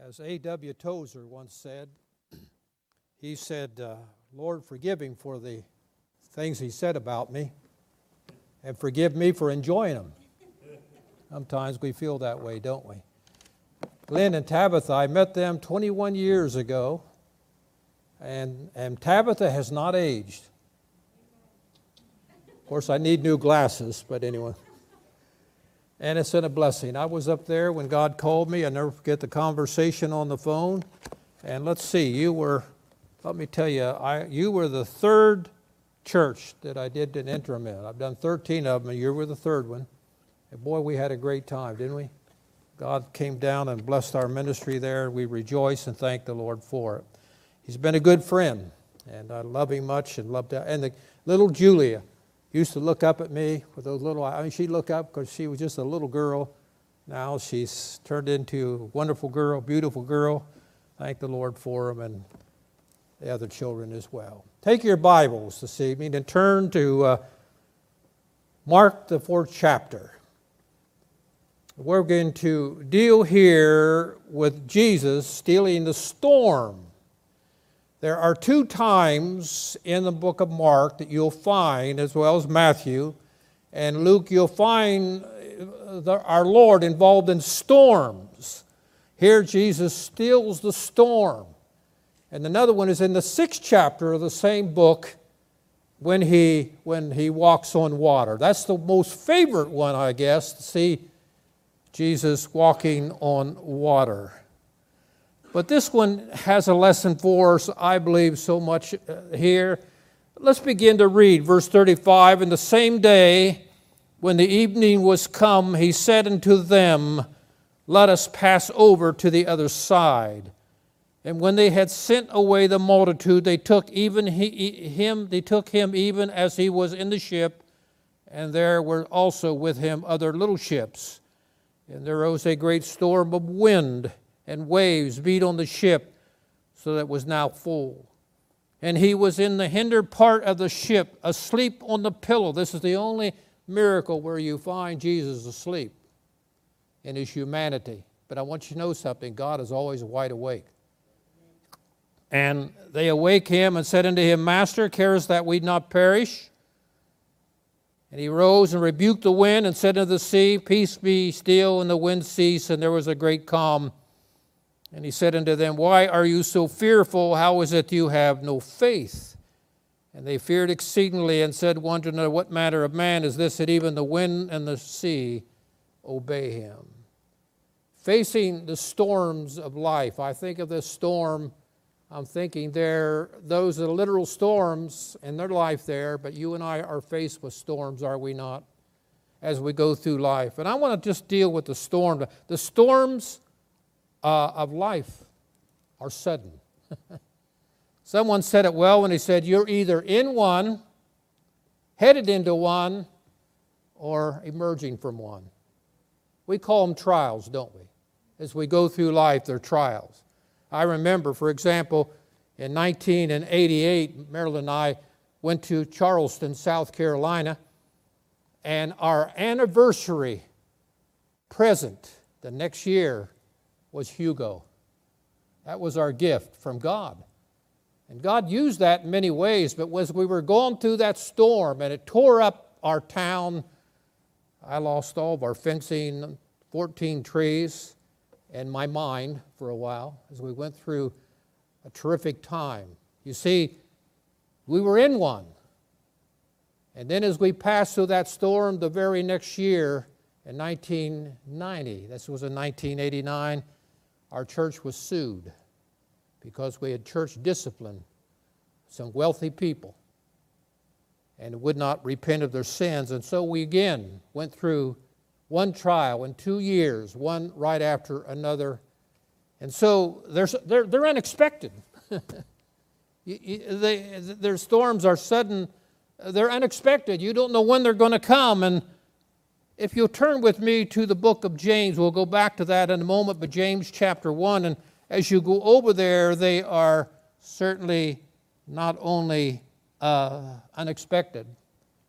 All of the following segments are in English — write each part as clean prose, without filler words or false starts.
As A.W. Tozer once said, he said, Lord, forgive him for the things he said about me, and forgive me for enjoying them. Sometimes we feel that way, don't we? Glenn and Tabitha, I met them 21 years ago, and Tabitha has not aged. Of course, I need new glasses, but anyway. And it's been a blessing. I was up there when God called me. I never forget the conversation on the phone. And let's see, you were the third church that I did an interim in. I've done 13 of them, and you were the third one. And boy, we had a great time, didn't we? God came down and blessed our ministry there, and we rejoice and thank the Lord for it. He's been a good friend, and I love him much and loved that. And the little Julia used to look up at me with those little eyes. She'd look up because she was just a little girl. Now she's turned into a wonderful girl, beautiful girl. Thank the Lord for him and the other children as well. Take your Bibles this evening and turn to Mark, the 4th chapter. We're going to deal here with Jesus stealing the storm. There are 2 times in the book of Mark that you'll find, as well as Matthew and Luke, you'll find our Lord involved in storms. Here Jesus steals the storm. And another one is in the 6th chapter of the same book when he walks on water. That's the most favorite one, I guess, to see Jesus walking on water. But this one has a lesson for us, I believe, so much here. Let's begin to read verse 35. And the same day, when the evening was come, he said unto them, Let us pass over to the other side. And when they had sent away the multitude, they took him even as he was in the ship, and there were also with him other little ships. And there rose a great storm of wind, and waves beat on the ship, so that it was now full. And he was in the hinder part of the ship, asleep on the pillow. This is the only miracle where you find Jesus asleep in his humanity. But I want you to know something. God is always wide awake. And they awake him and said unto him, Master, carest that we not perish? And he rose and rebuked the wind and said unto the sea, Peace be still, and the wind ceased, and there was a great calm. And he said unto them, Why are you so fearful? How is it you have no faith? And they feared exceedingly and said one to another, What manner of man is this that even the wind and the sea obey him? Facing the storms of life. I think of this storm, I'm thinking those are literal storms in their life there, but you and I are faced with storms, are we not, as we go through life? And I want to just deal with the storm. The storms of life are sudden. Someone said it well when he said, you're either in one, headed into one, or emerging from one. We call them trials, don't we? As we go through life, they're trials. I remember, for example, in 1988, Marilyn and I went to Charleston, South Carolina, and our anniversary present the next year was Hugo. That was our gift from God. And God used that in many ways, but as we were going through that storm and it tore up our town, I lost all of our fencing, 14 trees, and my mind for a while as we went through a terrific time. You see, we were in one. And then as we passed through that storm the very next year, in 1990, this was in 1989, our church was sued because we had church discipline some wealthy people and would not repent of their sins. And so we again went through one trial in 2 years, one right after another. And so they're unexpected. Their storms are sudden. They're unexpected. You don't know when they're going to come. And if you'll turn with me to the book of James, we'll go back to that in a moment, but James chapter 1, and as you go over there, they are certainly not only unexpected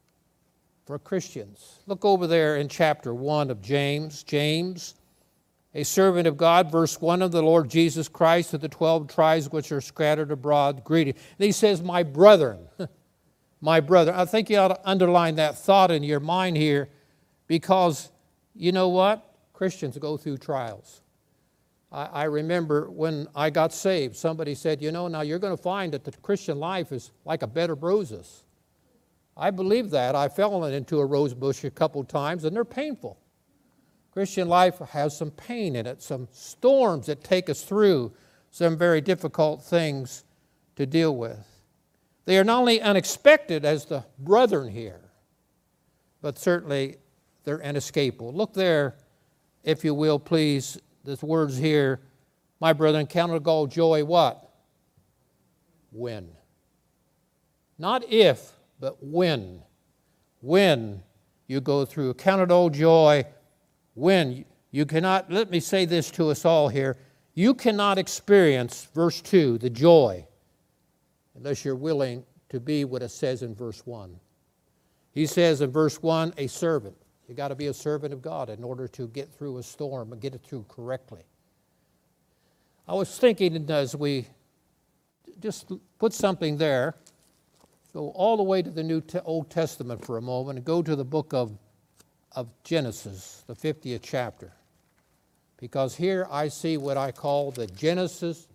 for Christians. Look over there in chapter 1 of James. James, a servant of God, verse 1 of the Lord Jesus Christ to the 12 tribes which are scattered abroad, greeting. And he says, my brethren, my brother. I think you ought to underline that thought in your mind here, because you know what? Christians go through trials. I remember when I got saved, somebody said, now you're going to find that the Christian life is like a bed of roses. I believe that. I fell into a rose bush a couple times, and they're painful. Christian life has some pain in it, some storms that take us through some very difficult things to deal with. They are not only unexpected as the brethren here, but certainly they're inescapable. Look there, if you will, please. These words here, my brethren, count it all joy, what? When. Not if, but when. When you go through. Count it all joy when. You cannot, let me say this to us all here, you cannot experience, verse 2, the joy, unless you're willing to be what it says in verse 1. He says in verse 1, a servant. You got to be a servant of God in order to get through a storm and get it through correctly. I was thinking as we just put something there, go all the way to the Old Testament for a moment and go to the book of Genesis, the 50th chapter. Because here I see what I call the Genesis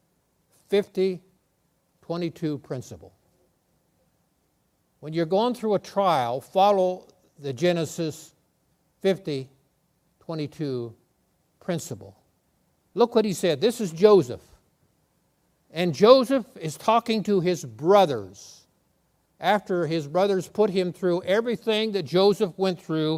50:22 principle. When you're going through a trial, follow the Genesis 50:22 principle. Look what he said. This is Joseph. And Joseph is talking to his brothers. After his brothers put him through everything that Joseph went through,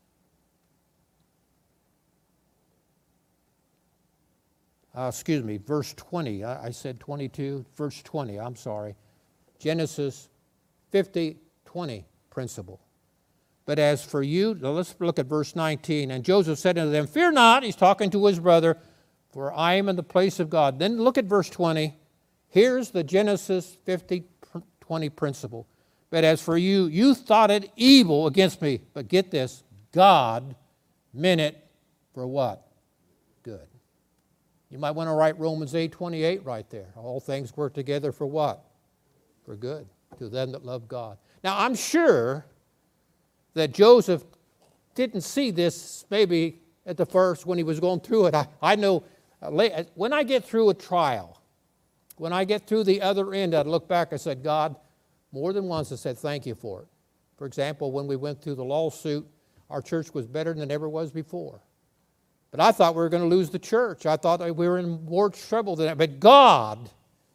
verse 20. I said 22, verse 20, I'm sorry. Genesis 50:20 principle. But as for you, now let's look at verse 19. And Joseph said unto them, fear not, he's talking to his brother, for I am in the place of God. Then look at verse 20. Here's the Genesis 50:20 principle. But as for you, you thought it evil against me. But get this, God meant it for what? Good. You might want to write Romans 8:28 right there. All things work together for what? For good, to them that love God. Now, I'm sure that Joseph didn't see this maybe at the first when he was going through it. I know when I get through a trial, when I get through the other end, I'd look back and said, God, more than once I said, thank you for it. For example, when we went through the lawsuit, our church was better than it ever was before. But I thought we were going to lose the church. I thought we were in more trouble than that. But God,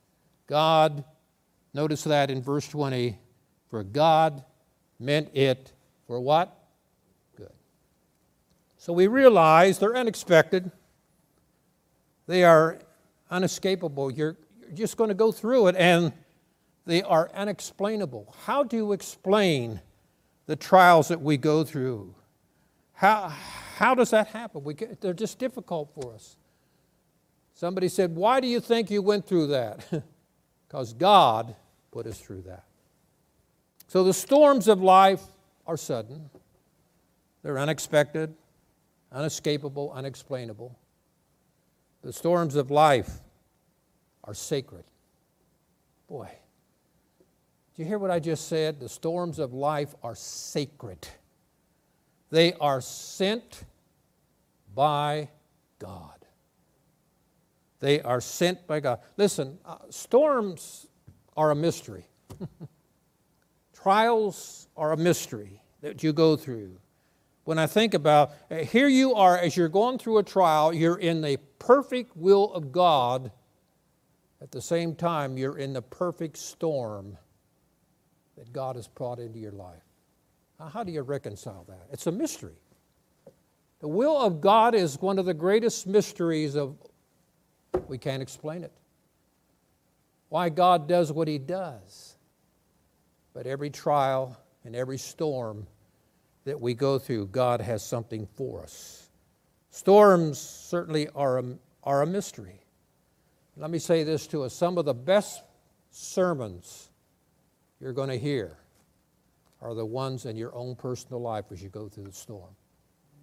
notice that in verse 20, for God meant it for what? Good. So we realize they're unexpected. They are unescapable. You're just going to go through it, and they are unexplainable. How do you explain the trials that we go through? How does that happen? They're just difficult for us. Somebody said, why do you think you went through that? Because God put us through that. So the storms of life are sudden. They're unexpected, unescapable, unexplainable. The storms of life are sacred. Boy, did you hear what I just said? The storms of life are sacred. They are sent by God. They are sent by God. Listen, storms are a mystery. Trials are a mystery that you go through. When I think about, here you are, as you're going through a trial, you're in the perfect will of God. At the same time, you're in the perfect storm that God has brought into your life. Now, how do you reconcile that? It's a mystery. The will of God is one of the greatest mysteries of, we can't explain it. Why God does what He does. But every trial and every storm that we go through, God has something for us. Storms certainly are a mystery. Let me say this to us. Some of the best sermons you're going to hear are the ones in your own personal life as you go through the storm.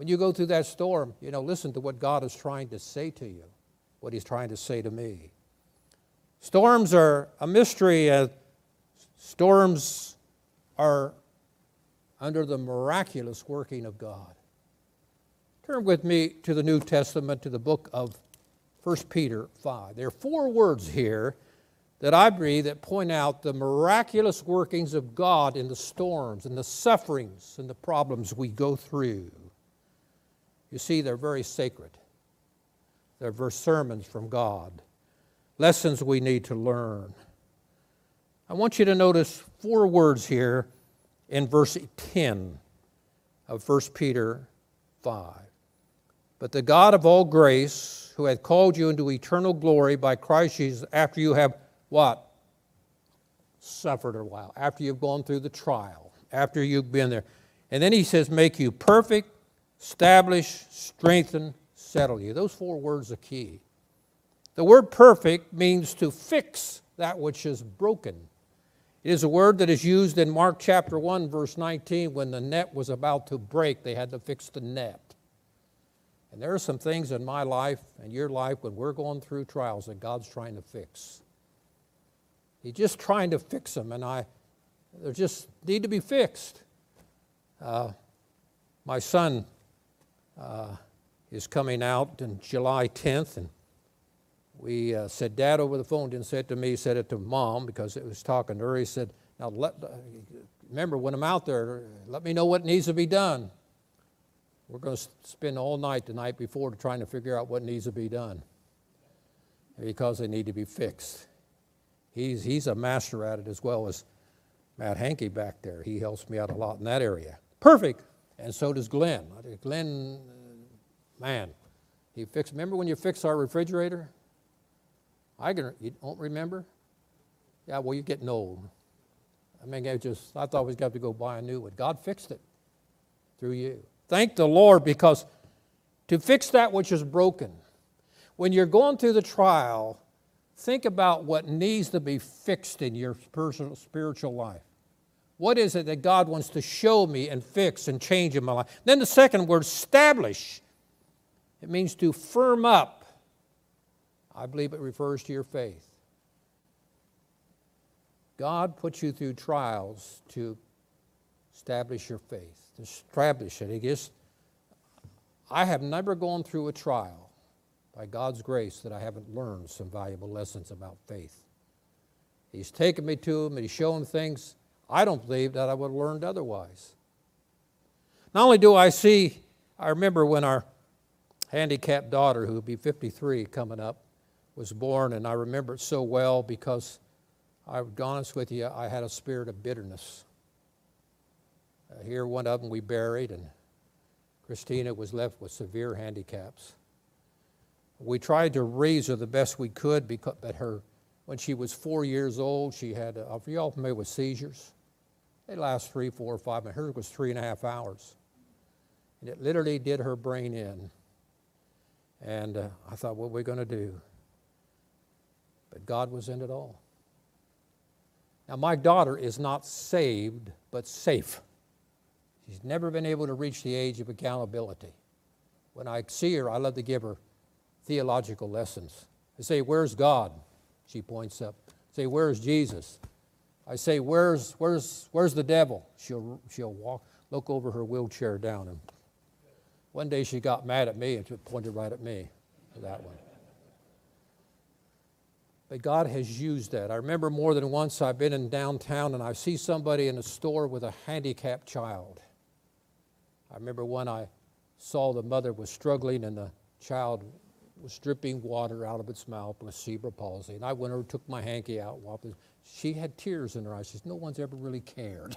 When you go through that storm, listen to what God is trying to say to you, what He's trying to say to me. Storms are a mystery. Storms are under the miraculous working of God. Turn with me to the New Testament, to the book of 1 Peter 5. There are 4 words here that I believe that point out the miraculous workings of God in the storms and the sufferings and the problems we go through. You see, they're very sacred. They're sermons from God, lessons we need to learn. I want you to notice 4 words here in verse 10 of 1 Peter 5. But the God of all grace, who hath called you into eternal glory by Christ Jesus, after you have what? Suffered a while, after you've gone through the trial, after you've been there. And then he says, make you perfect, establish, strengthen, settle you. Those 4 words are key. The word perfect means to fix that which is broken. It is a word that is used in Mark chapter 1, verse 19, when the net was about to break, they had to fix the net. And there are some things in my life and your life when we're going through trials that God's trying to fix. He's just trying to fix them, and they just need to be fixed. My son is coming out on July 10th, and we said, Dad, over the phone, didn't say it to me, said it to Mom because it was talking to her. He said, now remember, when I'm out there, let me know what needs to be done. We're going to spend all night the night before trying to figure out what needs to be done because they need to be fixed. He's a master at it, as well as Matt Hankey back there. He helps me out a lot in that area. Perfect. And so does Glenn. Glenn, man, he fixed. Remember when you fixed our refrigerator? You don't remember? Yeah, well, you're getting old. I thought we'd have to go buy a new one. God fixed it through you. Thank the Lord, because to fix that which is broken, when you're going through the trial, think about what needs to be fixed in your personal spiritual life. What is it that God wants to show me and fix and change in my life? Then the second word, establish. It means to firm up. I believe it refers to your faith. God puts you through trials to establish your faith, to establish it. I have never gone through a trial by God's grace that I haven't learned some valuable lessons about faith. He's taken me to them and He's shown things I don't believe that I would have learned otherwise. Not only do I remember when our handicapped daughter, who would be 53 coming up, was born, and I remember it so well because, I'll be honest with you, I had a spirit of bitterness. Here, one of them we buried, and Christina was left with severe handicaps. We tried to raise her the best we could, but when she was 4 years old, she had, are you all familiar with seizures? They last 3, 4, 5 minutes. Hers was 3.5 hours. And it literally did her brain in. And I thought, what are we going to do? But God was in it all. Now, my daughter is not saved, but safe. She's never been able to reach the age of accountability. When I see her, I love to give her theological lessons. I say, where's God? She points up. I say, where's Jesus? I say, where's the devil? She'll look over her wheelchair down. And one day she got mad at me and pointed right at me for that one. But God has used that. I remember more than once I've been in downtown and I see somebody in a store with a handicapped child. I remember when I saw the mother was struggling and the child was dripping water out of its mouth with cerebral palsy. And I went over, took my hanky out. She had tears in her eyes. She said, no one's ever really cared.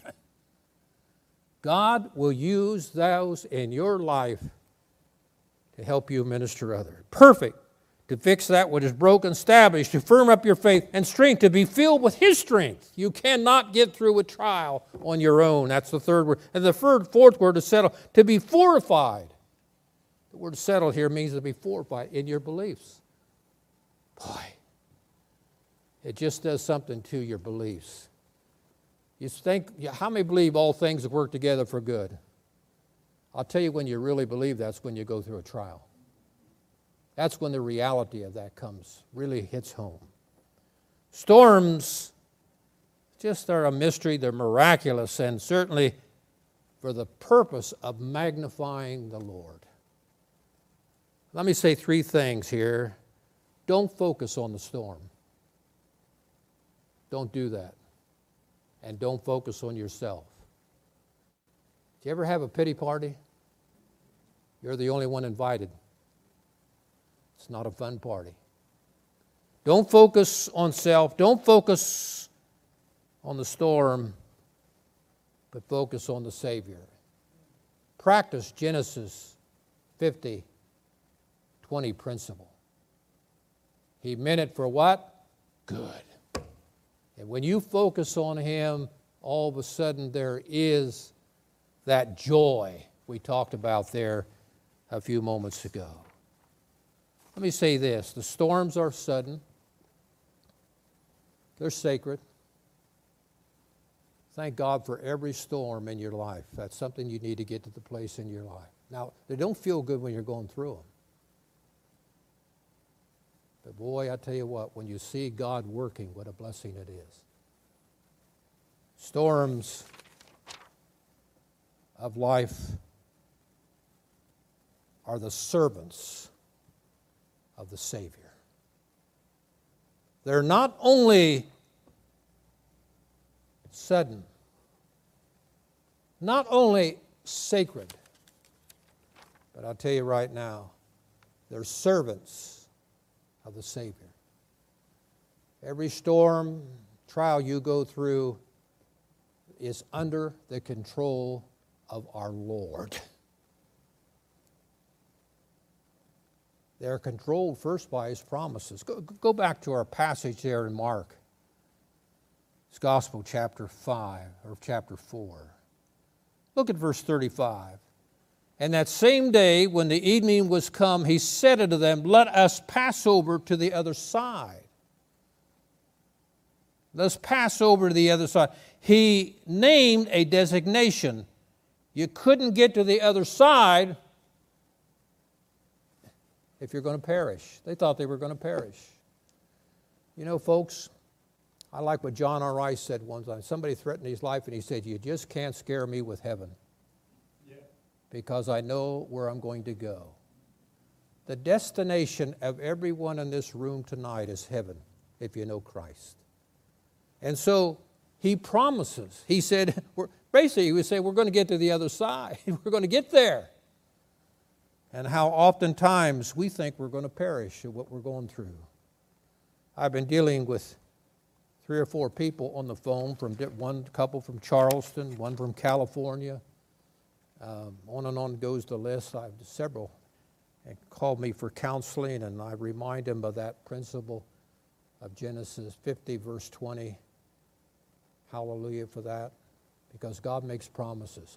God will use those in your life to help you minister others. Perfect. To fix that which is broken, establish, to firm up your faith and strength, to be filled with His strength. You cannot get through a trial on your own. That's the third word. And the fourth word is settle, to be fortified. The word settle here means to be fortified in your beliefs. Boy, it just does something to your beliefs. You think, how many believe all things work together for good? I'll tell you when you really believe that's when you go through a trial. That's when the reality of that really hits home. Storms just are a mystery. They're miraculous, and certainly for the purpose of magnifying the Lord. Let me say three things here. Don't focus on the storm. Don't do that. And don't focus on yourself. Do you ever have a pity party? You're the only one invited. It's not a fun party. Don't focus on self. Don't focus on the storm, but focus on the Savior. Practice Genesis 50:20 principle. He meant it for what? Good. And when you focus on Him, all of a sudden there is that joy we talked about there a few moments ago. Let me say this. The storms are sudden. They're sacred. Thank God for every storm in your life. That's something you need to get to the place in your life. Now, they don't feel good when you're going through them. But boy, I tell you what, when you see God working, what a blessing it is. Storms of life are the servants of the Savior. They're not only sudden, not only sacred, but I'll tell you right now, they're servants of the Savior. Every storm, trial you go through is under the control of our Lord. They're controlled first by His promises. Go back to our passage there in Mark. It's Gospel chapter 5 or chapter 4. Look at verse 35. And that same day when the evening was come, He said unto them, Let us pass over to the other side. Let's pass over to the other side. He named a designation. You couldn't get to the other side if you're going to perish. They thought they were going to perish. You know, folks, I like what John R. Rice said one time. Somebody threatened his life and he said, You just can't scare me with heaven. Yeah. Because I know where I'm going to go. The destination of everyone in this room tonight is heaven, if you know Christ. And so He promises. He said, basically He would say, we're going to get to the other side. We're going to get there. And how oftentimes we think we're going to perish at what we're going through. I've been dealing with 3 or 4 people on the phone, from one couple from Charleston, one from California. On and on goes the list. I have several and called me for counseling, and I remind them of that principle of Genesis 50, verse 20. Hallelujah for that, because God makes promises.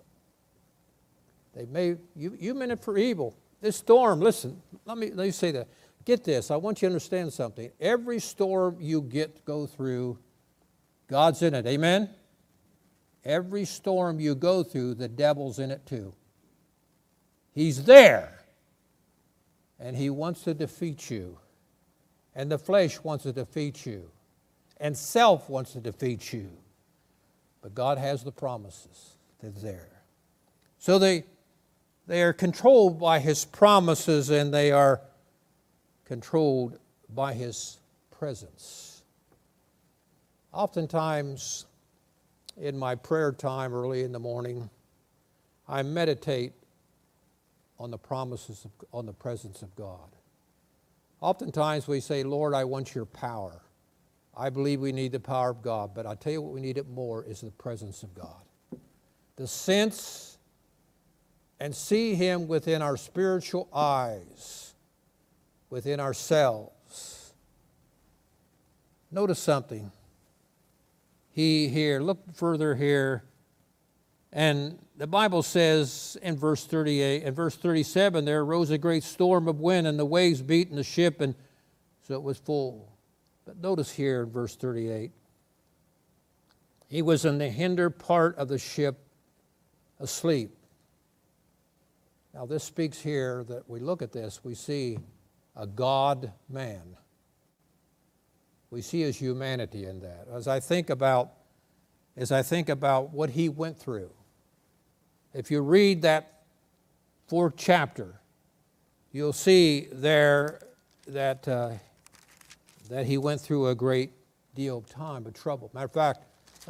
You meant it for evil. This storm, listen, let me say that. Get this, I want you to understand something. Every storm you go through, God's in it, amen? Every storm you go through, the devil's in it too. He's there, and he wants to defeat you, and the flesh wants to defeat you, and self wants to defeat you. But God has the promises that's there. So they are controlled by His promises, and they are controlled by His presence. Oftentimes, in my prayer time early in the morning, I meditate on the promises, on the presence of God. Oftentimes we say, Lord, I want your power. I believe we need the power of God, but I tell you what we need it more is the presence of God. The sense and see Him within our spiritual eyes, within ourselves. Notice something. Look further here, and the Bible says in verse 38, and verse 37, there arose a great storm of wind, and the waves beat in the ship, and so it was full. But notice here in verse 38, He was in the hinder part of the ship, asleep. Now this speaks here that we look at this, we see a God-man. We see his humanity in that. As I think about what he went through, if you read that 4th chapter, you'll see there that he went through a great deal of time of trouble. Matter of fact,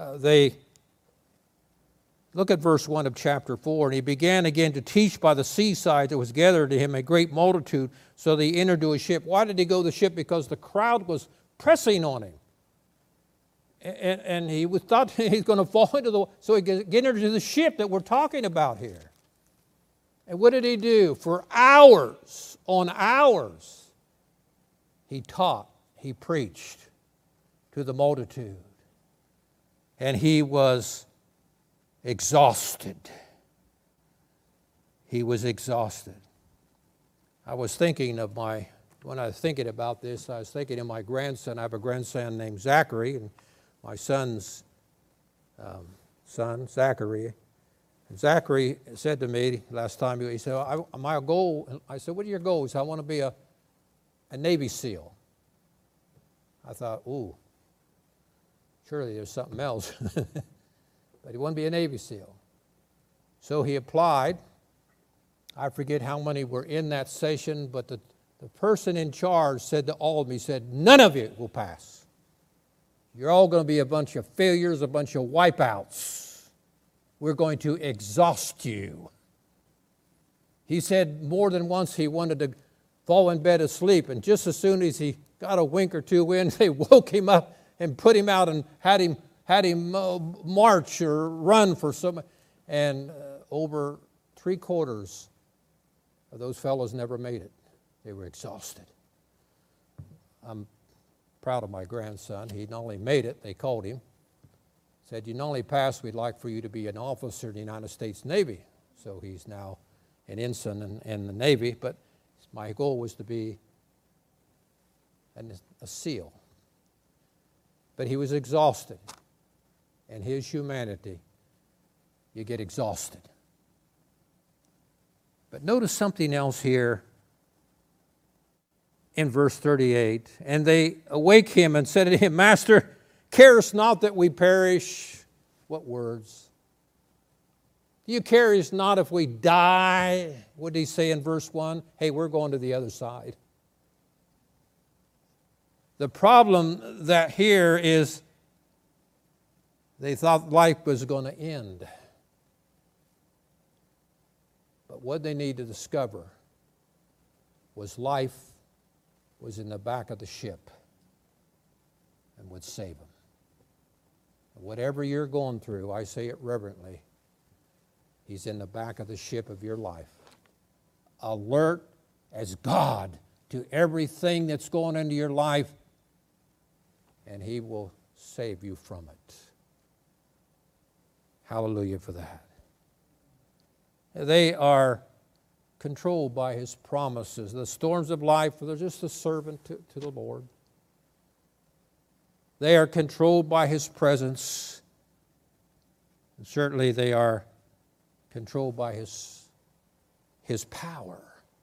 look at verse 1 of chapter 4. And he began again to teach by the seaside. There was gathered to him a great multitude, so they entered into a ship. Why did he go to the ship? Because the crowd was pressing on him. And he thought he's going to fall into the... So he get into the ship that we're talking about here. And what did he do? For hours on hours, he taught, he preached to the multitude. And he was exhausted. He was exhausted. I was thinking of when I was thinking about this, I was thinking of my grandson. I have a grandson named Zachary, and my son's son, Zachary. And Zachary said to me last time, he said, my goal, I said, what are your goals? I want to be a Navy SEAL. I thought, ooh, surely there's something else. But he wanted to be a Navy SEAL. So he applied. I forget how many were in that session, but the person in charge said to all of them, he said, none of you will pass. You're all going to be a bunch of failures, a bunch of wipeouts. We're going to exhaust you. He said more than once he wanted to fall in bed asleep, and just as soon as he got a wink or two in, they woke him up and put him out and had him march or run for some. And over 3/4 of those fellows never made it. They were exhausted. I'm proud of my grandson. He not only made it, they called him. Said, you not only passed, we'd like for you to be an officer in the United States Navy. So he's now an ensign in the Navy, but my goal was to be a SEAL. But he was exhausted. And his humanity, you get exhausted. But notice something else here in verse 38. And they awake him and said to him, Master, carest not that we perish. What words? You carest not if we die. What did he say in verse 1? Hey, we're going to the other side. The problem that here is they thought life was going to end. But what they need to discover was life was in the back of the ship and would save them. Whatever you're going through, I say it reverently, he's in the back of the ship of your life. Alert as God to everything that's going into your life, and he will save you from it. Hallelujah for that. They are controlled by his promises. The storms of life, they're just a servant to the Lord. They are controlled by his presence. And certainly they are controlled by his power.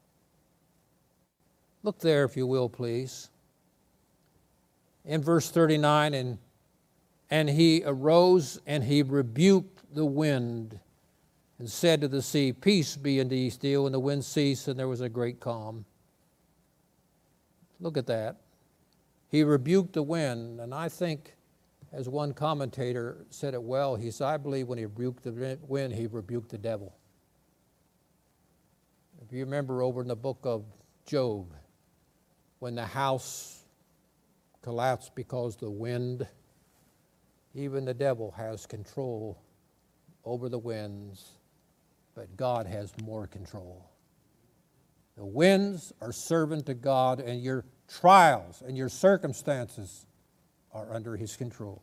Look there, if you will, please. In verse 39, and he arose and he rebuked the wind and said to the sea, Peace be unto thee still, and the wind ceased, and there was a great calm. Look at that. He rebuked the wind, and I think, as one commentator said it well, he said, I believe when he rebuked the wind, he rebuked the devil. If you remember over in the book of Job, when the house collapsed because of the wind, even the devil has control over the winds, but God has more control. The winds are servant to God, and your trials and your circumstances are under his control.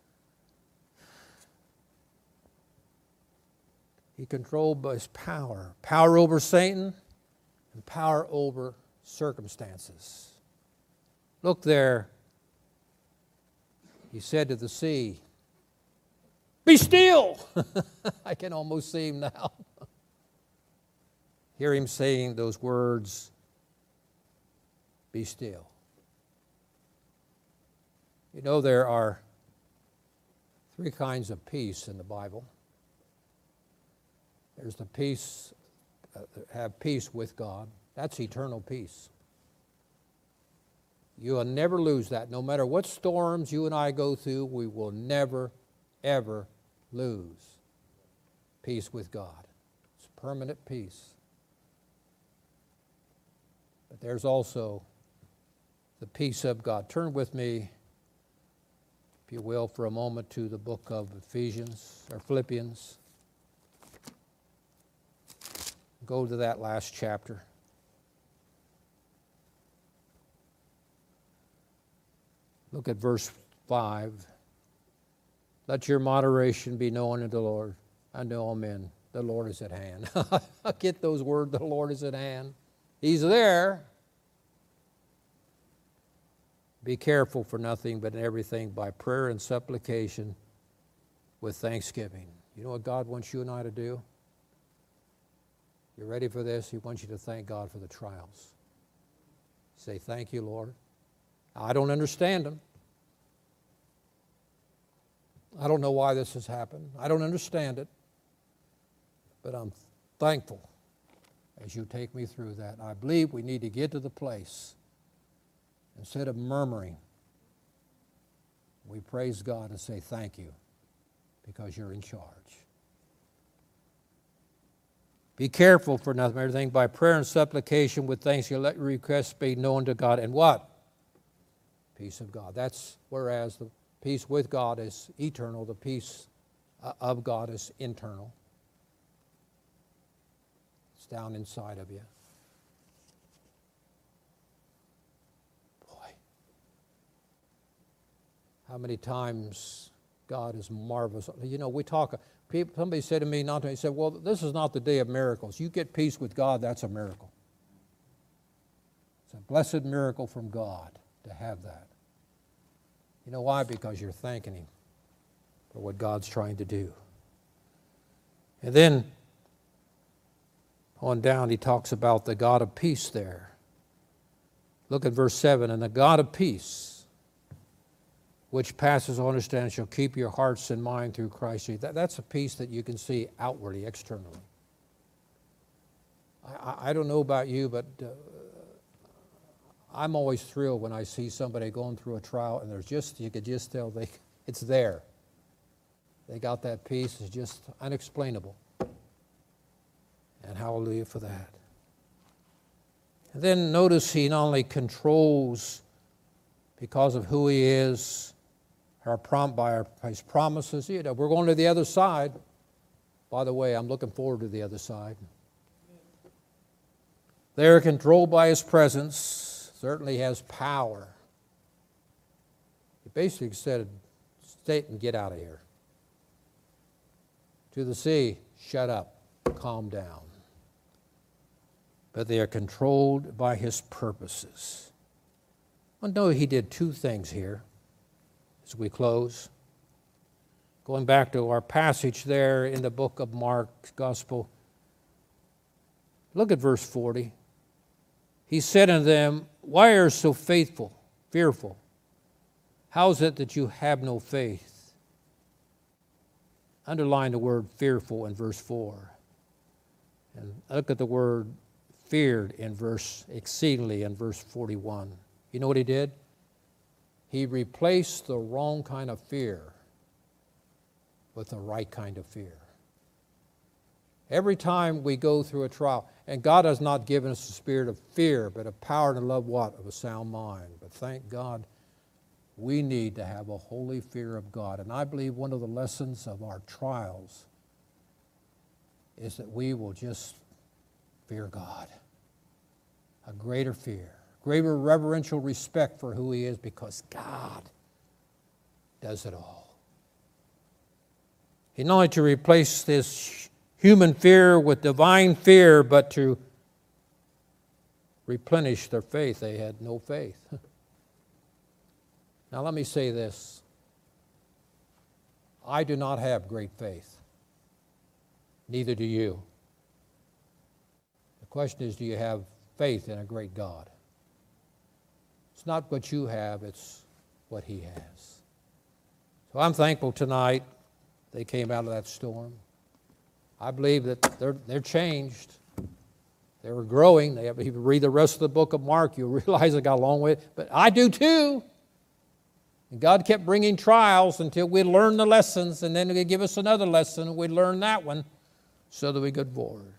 He controlled by his power over Satan and power over circumstances. Look there. He said to the sea, Be still. I can almost see him now. hear him saying those words, be still. You know, there are three kinds of peace in the Bible. There's the peace, have peace with God. That's eternal peace. You will never lose that. No matter what storms you and I go through, we will never, ever lose peace with God. It's permanent peace. But there's also the peace of God. Turn with me, if you will, for a moment to the book of Ephesians or Philippians. Go to that last chapter. Look at verse 5. Let your moderation be known unto the Lord. I know all men, the Lord is at hand. Get those words, the Lord is at hand. He's there. Be careful for nothing, but in everything by prayer and supplication with thanksgiving. You know what God wants you and I to do? You ready for this? He wants you to thank God for the trials. Say, thank you, Lord. I don't understand them. I don't know why this has happened. I don't understand it. But I'm thankful as you take me through that. I believe we need to get to the place, instead of murmuring, we praise God and say thank you because you're in charge. Be careful for nothing, everything by prayer and supplication with thanksgiving. Let your requests be known to God. And what? Peace of God. That's whereas the peace with God is eternal, the peace of God is internal. It's down inside of you. Boy, how many times God is marvelous. You know, we talk, somebody said to me, he said, well, this is not the day of miracles. You get peace with God, that's a miracle. It's a blessed miracle from God to have that. You know why? Because you're thanking Him for what God's trying to do. And then on down, he talks about the God of peace there. Look at verse 7. And the God of peace, which passes all understanding, shall keep your hearts and mind through Christ Jesus. That's a peace that you can see outwardly, externally. I don't know about you, but I'm always thrilled when I see somebody going through a trial and you could just tell it's there. They got that peace. It's just unexplainable. And hallelujah for that. And then notice he not only controls because of who he is, by his promises. You know, we're going to the other side. By the way, I'm looking forward to the other side. They're controlled by his presence. Certainly has power. He basically said, Satan, get out of here. To the sea, shut up, calm down. But they are controlled by his purposes. Well, no, he did two things here as we close. Going back to our passage there in the book of Mark's Gospel, look at verse 40. He said unto them, why are you so fearful? How is it that you have no faith? Underline the word fearful in verse 4. And look at the word feared in verse exceedingly in verse 41. You know what he did? He replaced the wrong kind of fear with the right kind of fear. Every time we go through a trial, and God has not given us a spirit of fear, but of power and love, what? Of a sound mind. But thank God, we need to have a holy fear of God. And I believe one of the lessons of our trials is that we will just fear God. A greater fear, greater reverential respect for who He is, because God does it all. He not only to replace this human fear with divine fear, but to replenish their faith. They had no faith. Now let me say this. I do not have great faith. Neither do you. The question is, do you have faith in a great God? It's not what you have, it's what He has. So I'm thankful tonight they came out of that storm. I believe that they're changed. They were growing. If you read the rest of the book of Mark, you'll realize they got a long way. But I do too. And God kept bringing trials until we learned the lessons, and then He'd give us another lesson, and we'd learn that one so that we could forward.